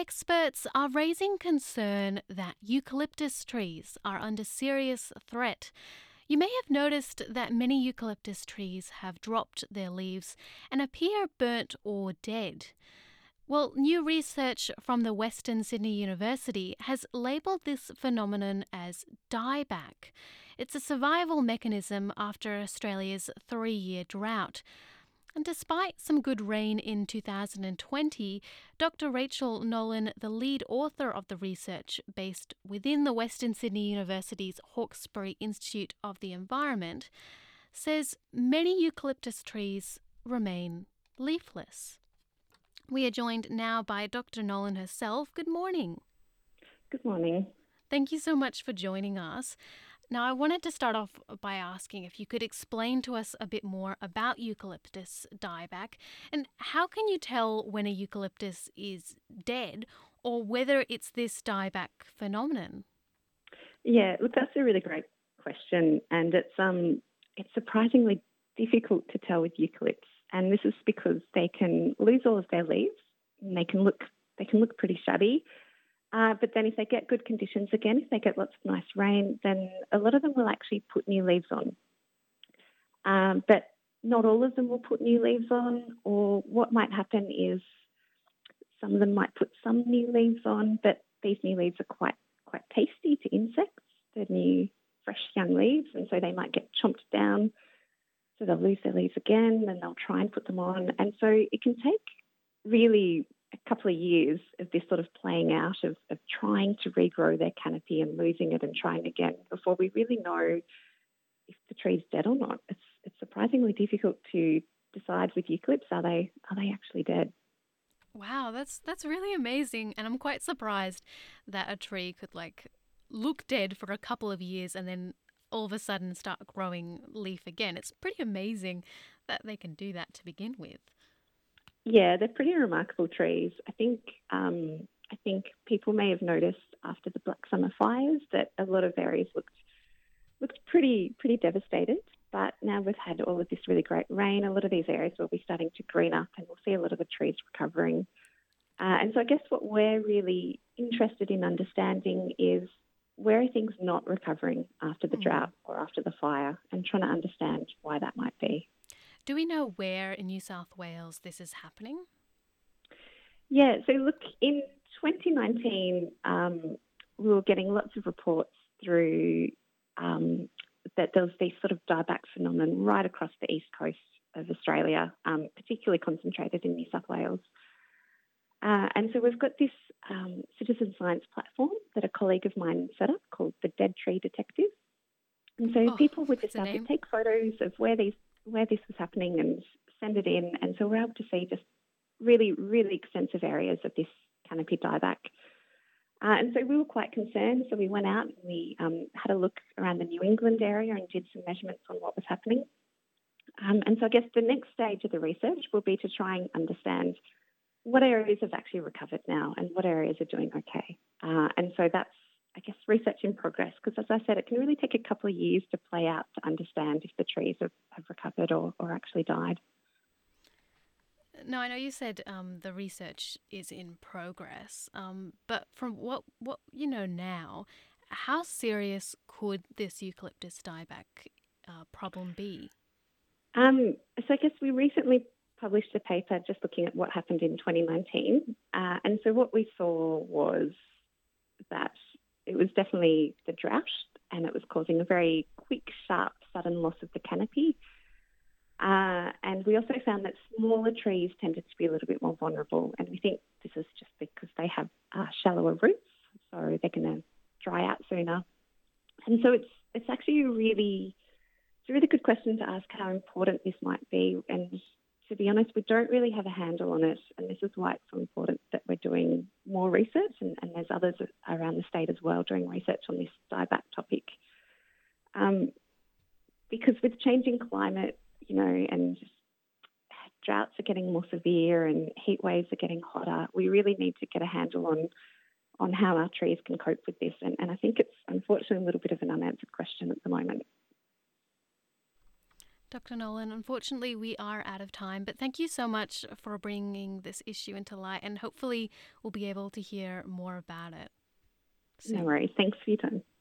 Experts are raising concern that eucalyptus trees are under serious threat. You may have noticed that many eucalyptus trees have dropped their leaves and appear burnt or dead. Well, new research from the Western Sydney University has labelled this phenomenon as dieback. It's a survival mechanism after Australia's 3-year drought. And despite some good rain in 2020, Dr. Rachel Nolan, the lead author of the research based within the Western Sydney University's Hawkesbury Institute of the Environment, says many eucalyptus trees remain leafless. We are joined now by Dr. Nolan herself. Good morning. Good morning. Thank you so much for joining us. Now, I wanted to start off by asking if you could explain to us a bit more about eucalyptus dieback and how can you tell when a eucalyptus is dead or whether it's this dieback phenomenon? Yeah, look, that's a really great question, and it's surprisingly difficult to tell with eucalypts, and this is because they can lose all of their leaves, and they can look pretty shabby. But then if they get good conditions again, if they get lots of nice rain, then a lot of them will actually put new leaves on. But not all of them will put new leaves on, or what might happen is some of them might put some new leaves on, but these new leaves are quite tasty to insects. They're new, fresh young leaves, and so they might get chomped down, so they'll lose their leaves again, and they'll try and put them on. And so it can take really a couple of years of this sort of playing out of trying to regrow their canopy and losing it and trying again before we really know if the tree's dead or not. It's surprisingly difficult to decide with eucalypts, are they actually dead? Wow, that's really amazing, and I'm quite surprised that a tree could look dead for a couple of years and then all of a sudden start growing leaf again. It's pretty amazing that they can do that to begin with. Yeah, they're pretty remarkable trees. I think people may have noticed after the Black Summer fires that a lot of areas looked pretty devastated. But now we've had all of this really great rain, a lot of these areas will be starting to green up, and we'll see a lot of the trees recovering. And so I guess what we're really interested in understanding is where are things not recovering after the drought or after the fire, and trying to understand why that might be. Do we know where in New South Wales this is happening? Yeah, so look, in 2019, we were getting lots of reports through that there was this sort of dieback phenomenon right across the east coast of Australia, particularly concentrated in New South Wales. And so we've got this citizen science platform that a colleague of mine set up called the Dead Tree Detective. And so people would just have to take photos of where this was happening and send it in. And so we're able to see just really, really extensive areas of this canopy dieback. And so we were quite concerned. So we went out and we had a look around the New England area and did some measurements on what was happening. And so I guess the next stage of the research will be to try and understand what areas have actually recovered now and what areas are doing okay. And so that's, I guess, research in progress, because as I said, it can really take a couple of years to play out to understand if the trees have recovered or actually died. No, I know you said the research is in progress, but from what you know now, how serious could this eucalyptus dieback problem be? So I guess we recently published a paper just looking at what happened in 2019, and so what we saw was that it was definitely the drought, and it was causing a very quick, sharp, sudden loss of the canopy. And we also found that smaller trees tended to be a little bit more vulnerable, and we think this is just because they have shallower roots, so they're going to dry out sooner. And so it's actually a really good question to ask how important this might be. And to be honest, we don't really have a handle on it, and this is why it's so important that we're doing more research, and there's others around the state as well doing research on this dieback topic. Because with changing climate, and droughts are getting more severe and heat waves are getting hotter, we really need to get a handle on how our trees can cope with this. And I think it's unfortunately a little bit of an unanswered question at the moment. Dr. Nolan, unfortunately, we are out of time, but thank you so much for bringing this issue into light, and hopefully we'll be able to hear more about it soon. No worries. Thanks for your time.